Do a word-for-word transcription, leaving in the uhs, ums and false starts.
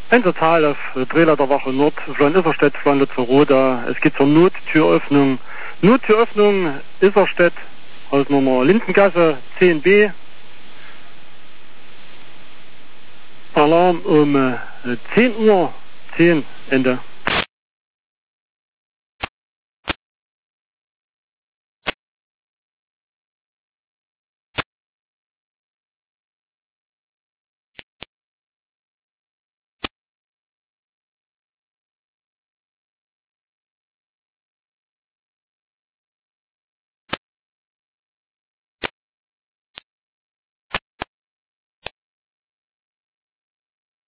Einsatzzahl auf Drehleiterwache Nord, Flan Isserstedt, Flan Lützelroda. Es geht zur Nottüröffnung. Nottüröffnung Isserstedt, Hausnummer Lindengasse zehn b. Alarm um zehn Uhr zehn, Ende.